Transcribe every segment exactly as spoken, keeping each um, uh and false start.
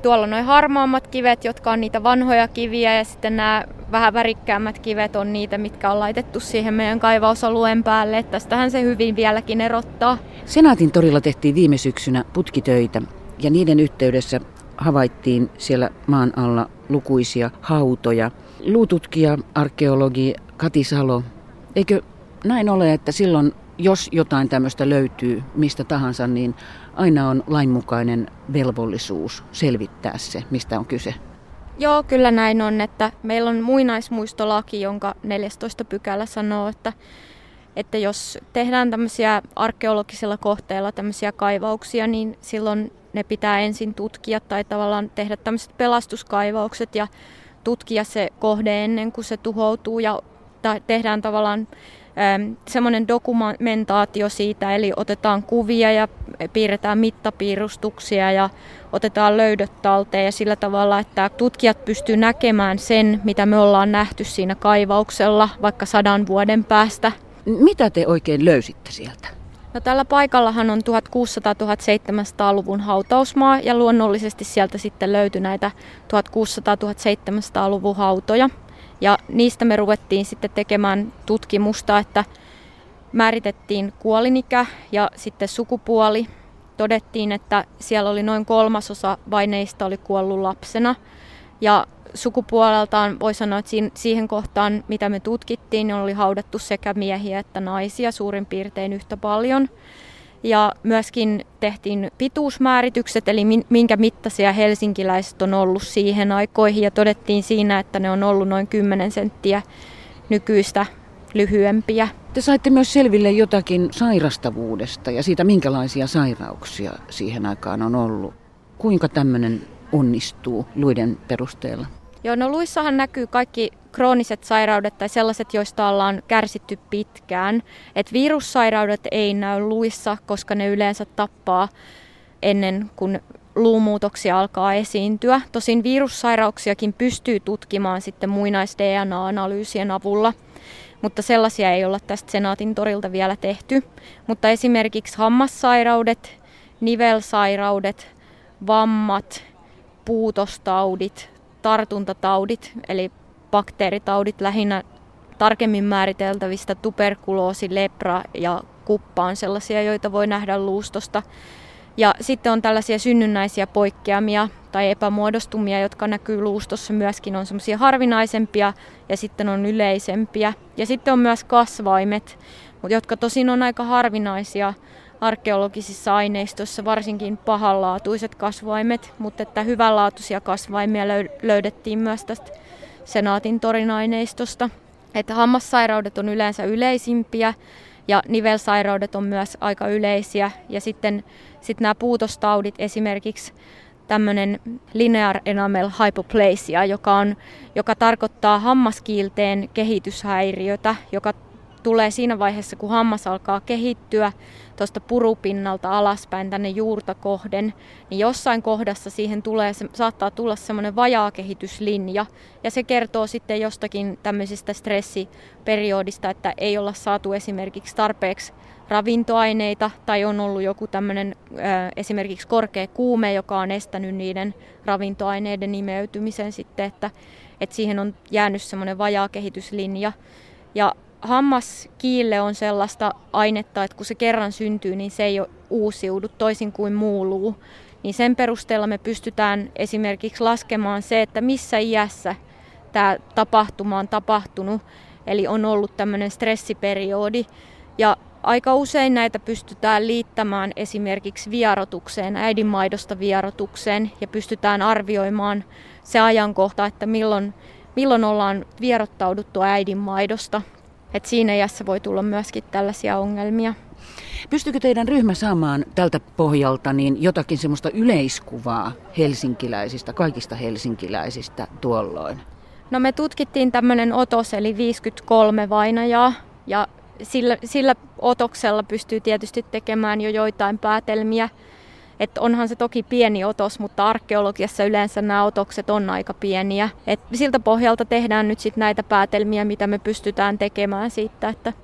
tuolla on noin harmaammat kivet, jotka on niitä vanhoja kiviä, ja sitten nämä vähän värikkäämmät kivet on niitä, mitkä on laitettu siihen meidän kaivausalueen päälle. Että tästähän se hyvin vieläkin erottaa. Senaatin torilla tehtiin viime syksynä putkitöitä, ja niiden yhteydessä havaittiin siellä maan alla lukuisia hautoja. Luututkija, arkeologi Kati Salo, eikö näin ole, että silloin jos jotain tämmöistä löytyy mistä tahansa, niin aina on lainmukainen velvollisuus selvittää se, mistä on kyse? Joo, kyllä näin on, että meillä on muinaismuistolaki, jonka neljästoista pykälä sanoo, että, että jos tehdään tämmöisiä arkeologisilla kohteilla tämmöisiä kaivauksia, niin silloin ne pitää ensin tutkia tai tavallaan tehdä tämmöiset pelastuskaivaukset ja tutkia se kohde ennen kuin se tuhoutuu ja tehdään tavallaan semmoinen dokumentaatio siitä, eli otetaan kuvia ja piirretään mittapiirustuksia ja otetaan löydöt talteen ja sillä tavalla, että tutkijat pystyy näkemään sen, mitä me ollaan nähty siinä kaivauksella vaikka sadan vuoden päästä. Mitä te oikein löysitte sieltä? No, tällä paikallahan on tuhatkuusisataa-tuhatseitsemänsataa-luvun hautausmaa ja luonnollisesti sieltä sitten löytyi näitä tuhatkuusisataa-tuhatseitsemänsataa-luvun hautoja. Ja niistä me ruvettiin sitten tekemään tutkimusta, että määritettiin kuolinikä ja sitten sukupuoli. Todettiin, että siellä oli noin kolmasosa vaineista oli kuollut lapsena. Ja sukupuoleltaan voi sanoa, että siihen kohtaan, mitä me tutkittiin, niin oli haudattu sekä miehiä että naisia suurin piirtein yhtä paljon. Ja myöskin tehtiin pituusmääritykset, eli minkä mittaisia helsinkiläiset on ollut siihen aikoihin. Ja todettiin siinä, että ne on ollut noin kymmenen senttiä nykyistä lyhyempiä. Te saitte myös selville jotakin sairastavuudesta ja siitä, minkälaisia sairauksia siihen aikaan on ollut. Kuinka tämmöinen onnistuu luiden perusteella? Joo, no luissahan näkyy kaikki krooniset sairaudet tai sellaiset, joista ollaan kärsitty pitkään. Et virussairaudet ei näy luissa, koska ne yleensä tappaa ennen kuin luumuutoksia alkaa esiintyä. Tosin virussairauksiakin pystyy tutkimaan sitten muinais-D N A-analyysien avulla, mutta sellaisia ei olla tästä Senaatin torilta vielä tehty. Mutta esimerkiksi hammassairaudet, nivelsairaudet, vammat, puutostaudit, tartuntataudit, eli bakteeritaudit lähinnä tarkemmin määriteltävistä tuberkuloosi, lepra ja kuppa on sellaisia, joita voi nähdä luustosta. Ja sitten on tällaisia synnynnäisiä poikkeamia tai epämuodostumia, jotka näkyy luustossa myöskin, on semmoisia harvinaisempia ja sitten on yleisempiä. Ja sitten on myös kasvaimet, jotka tosin on aika harvinaisia arkeologisissa aineistoissa, varsinkin pahanlaatuiset kasvaimet, mutta että hyvänlaatuisia kasvaimia löydettiin myös tästä Senaatin torin aineistosta. Että hammassairaudet on yleensä yleisimpiä ja nivelsairaudet on myös aika yleisiä. Ja sitten sit nämä puutostaudit, esimerkiksi tämmöinen linear enamel hypoplasia, joka, on, joka tarkoittaa hammaskiilteen kehityshäiriötä, joka tulee siinä vaiheessa, kun hammas alkaa kehittyä tuosta purupinnalta alaspäin tänne juurta kohden, niin jossain kohdassa siihen tulee, se, saattaa tulla semmoinen vajaakehityslinja, ja se kertoo sitten jostakin tämmöisistä stressiperiodista, että ei olla saatu esimerkiksi tarpeeksi ravintoaineita, tai on ollut joku tämmöinen ää, esimerkiksi korkea kuume, joka on estänyt niiden ravintoaineiden imeytymisen sitten, että, että siihen on jäänyt semmoinen vajaakehityslinja. Ja hammaskiille on sellaista ainetta, että kun se kerran syntyy, niin se ei ole uusiudu toisin kuin muu luu. Niin sen perusteella me pystytään esimerkiksi laskemaan se, että missä iässä tämä tapahtuma on tapahtunut. Eli on ollut tämmöinen stressiperiodi. Ja aika usein näitä pystytään liittämään esimerkiksi vierotukseen, äidinmaidosta vierotukseen. Ja pystytään arvioimaan se ajankohta, että milloin, milloin ollaan vierottauduttu äidinmaidosta. Et siinä iässä voi tulla myöskin tällaisia ongelmia. Pystyykö teidän ryhmä saamaan tältä pohjalta niin jotakin semmoista yleiskuvaa helsinkiläisistä, kaikista helsinkiläisistä tuolloin? No, me tutkittiin tämmöinen otos, eli viisikymmentäkolme vainajaa, ja sillä, sillä otoksella pystyy tietysti tekemään jo joitain päätelmiä. Et onhan se toki pieni otos, mutta arkeologiassa yleensä nämä otokset on aika pieniä. Et siltä pohjalta tehdään nyt sit näitä päätelmiä, mitä me pystytään tekemään siitä, että,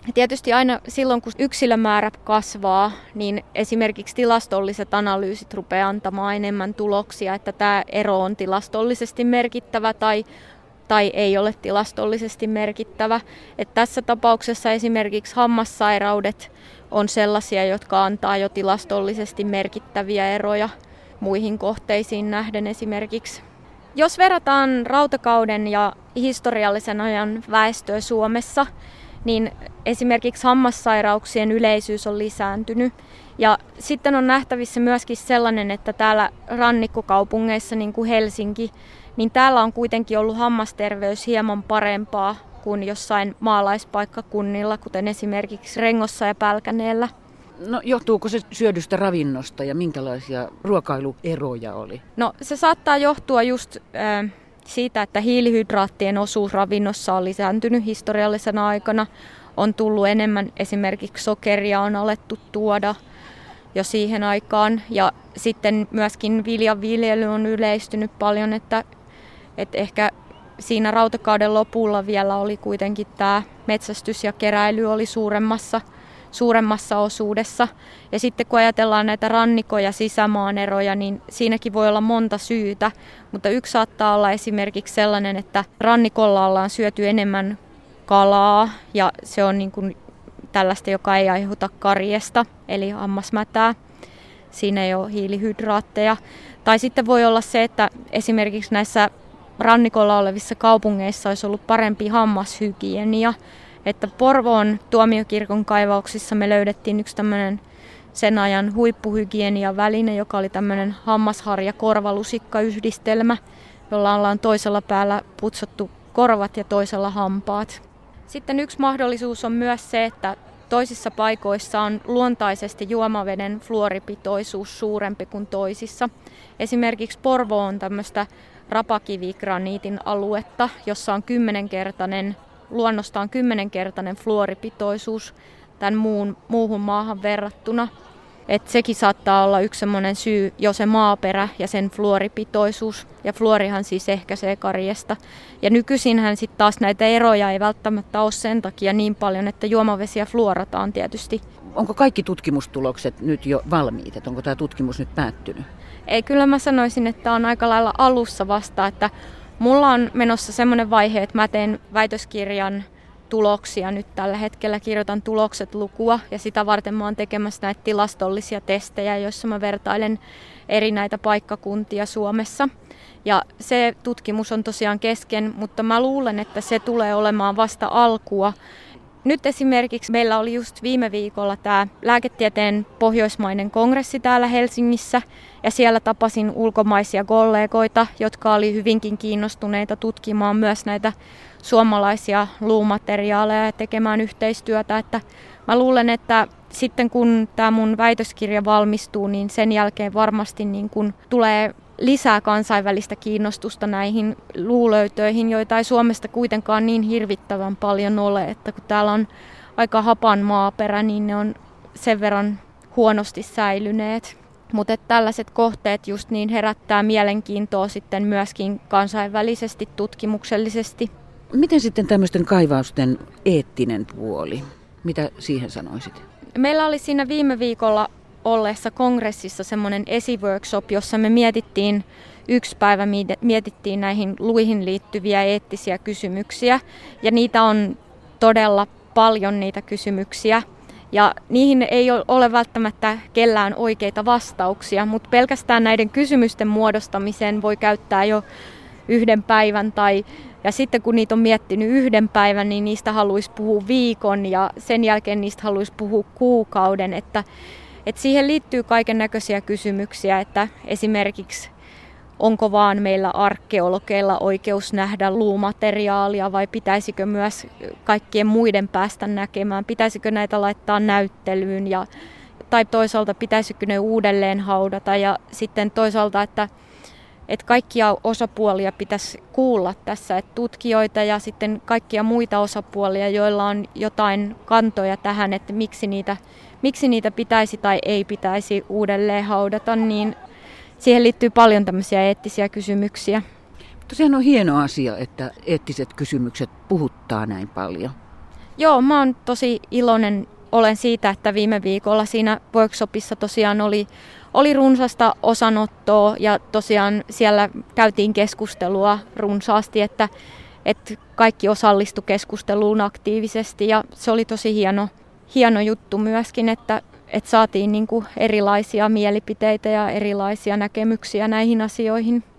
Tietysti aina silloin, kun yksilömäärä kasvaa, niin esimerkiksi tilastolliset analyysit rupeaa antamaan enemmän tuloksia, että tämä ero on tilastollisesti merkittävä tai, tai ei ole tilastollisesti merkittävä. Et tässä tapauksessa esimerkiksi hammassairaudet on sellaisia, jotka antaa jo tilastollisesti merkittäviä eroja muihin kohteisiin nähden esimerkiksi. Jos verrataan rautakauden ja historiallisen ajan väestöä Suomessa, niin esimerkiksi hammassairauksien yleisyys on lisääntynyt. Ja sitten on nähtävissä myöskin sellainen, että täällä rannikkokaupungeissa, niin kuin Helsinki, niin täällä on kuitenkin ollut hammasterveys hieman parempaa kuin jossain maalaispaikkakunnilla, kuten esimerkiksi Rengossa ja Pälkäneellä. No johtuuko se syödystä ravinnosta ja minkälaisia ruokailueroja oli? No se saattaa johtua just äh, siitä, että hiilihydraattien osuus ravinnossa on lisääntynyt historiallisena aikana. On tullut enemmän esimerkiksi sokeria on alettu tuoda jo siihen aikaan. Ja sitten myöskin viljanviljely on yleistynyt paljon, että, että ehkä siinä rautakauden lopulla vielä oli kuitenkin tämä metsästys ja keräily oli suuremmassa, suuremmassa osuudessa. Ja sitten kun ajatellaan näitä ranniko- ja sisämaan eroja, niin siinäkin voi olla monta syytä. Mutta yksi saattaa olla esimerkiksi sellainen, että rannikolla ollaan syöty enemmän kalaa ja se on niin kuin tällaista, joka ei aiheuta karjesta, eli hammasmätää. Siinä ei ole hiilihydraatteja. Tai sitten voi olla se, että esimerkiksi näissä rannikolla olevissa kaupungeissa olisi ollut parempi hammashygienia. Että Porvoon tuomiokirkon kaivauksissa me löydettiin yksi tämmöinen sen ajan huippuhygienia-väline, joka oli tämmöinen hammasharja-korvalusikka-yhdistelmä, jolla ollaan toisella päällä putsattu korvat ja toisella hampaat. Sitten yksi mahdollisuus on myös se, että toisissa paikoissa on luontaisesti juomaveden fluoripitoisuus suurempi kuin toisissa. Esimerkiksi Porvoo on tämmöistä rapakivigraniitin aluetta, jossa on kymmenenkertainen, luonnostaan kymmenenkertainen fluoripitoisuus tämän muun, muuhun maahan verrattuna. Et sekin saattaa olla yksi semmoinen syy, jo se maaperä ja sen fluoripitoisuus. Ja fluorihan siis ehkäisee karjesta. Ja nykyisinhän sitten taas näitä eroja ei välttämättä ole sen takia niin paljon, että juomavesiä fluorataan tietysti. Onko kaikki tutkimustulokset nyt jo valmiit? Et onko tämä tutkimus nyt päättynyt? Ei, kyllä mä sanoisin, että on aika lailla alussa vasta, että mulla on menossa semmoinen vaihe, että mä teen väitöskirjan tuloksia nyt tällä hetkellä, kirjoitan tulokset lukua ja sitä varten mä oon tekemässä näitä tilastollisia testejä, joissa mä vertailen eri näitä paikkakuntia Suomessa. Ja se tutkimus on tosiaan kesken, mutta mä luulen, että se tulee olemaan vasta alkua. Nyt esimerkiksi meillä oli just viime viikolla tämä lääketieteen pohjoismainen kongressi täällä Helsingissä ja siellä tapasin ulkomaisia kollegoita, jotka oli hyvinkin kiinnostuneita tutkimaan myös näitä suomalaisia luumateriaaleja ja tekemään yhteistyötä. Että mä luulen, että sitten kun tämä mun väitöskirja valmistuu, niin sen jälkeen varmasti niin kun tulee lisää kansainvälistä kiinnostusta näihin luulöytöihin, joita ei Suomesta kuitenkaan niin hirvittävän paljon ole, että kun täällä on aika hapan maaperä, niin ne on sen verran huonosti säilyneet. Mutta tällaiset kohteet just niin herättää mielenkiintoa sitten myöskin kansainvälisesti tutkimuksellisesti. Miten sitten tämmöisten kaivausten eettinen puoli? Mitä siihen sanoisit? Meillä oli siinä viime viikolla olleessa kongressissa semmoinen esiworkshop, jossa me mietittiin, yksi päivä mietittiin näihin luihin liittyviä eettisiä kysymyksiä. Ja niitä on todella paljon niitä kysymyksiä. Ja niihin ei ole välttämättä kellään oikeita vastauksia, mutta pelkästään näiden kysymysten muodostamiseen voi käyttää jo yhden päivän tai ja sitten kun niitä on miettinyt yhden päivän, niin niistä haluaisi puhua viikon ja sen jälkeen niistä haluaisi puhua kuukauden. Että, että siihen liittyy kaiken näköisiä kysymyksiä, että esimerkiksi onko vaan meillä arkeologeilla oikeus nähdä luumateriaalia vai pitäisikö myös kaikkien muiden päästä näkemään, pitäisikö näitä laittaa näyttelyyn ja, tai toisaalta pitäisikö ne uudelleen haudata ja sitten toisaalta, että Että kaikkia osapuolia pitäisi kuulla tässä, että tutkijoita ja sitten kaikkia muita osapuolia, joilla on jotain kantoja tähän, että miksi niitä, miksi niitä pitäisi tai ei pitäisi uudelleen haudata, niin siihen liittyy paljon tämmöisiä eettisiä kysymyksiä. Mutta sehän on hieno asia, että eettiset kysymykset puhuttaa näin paljon. Joo, mä oon tosi iloinen olen siitä, että viime viikolla siinä workshopissa tosiaan oli, oli runsasta osanottoa ja tosiaan siellä käytiin keskustelua runsaasti, että, että kaikki osallistu keskusteluun aktiivisesti ja se oli tosi hieno, hieno juttu myöskin, että, että saatiin niin kuin erilaisia mielipiteitä ja erilaisia näkemyksiä näihin asioihin.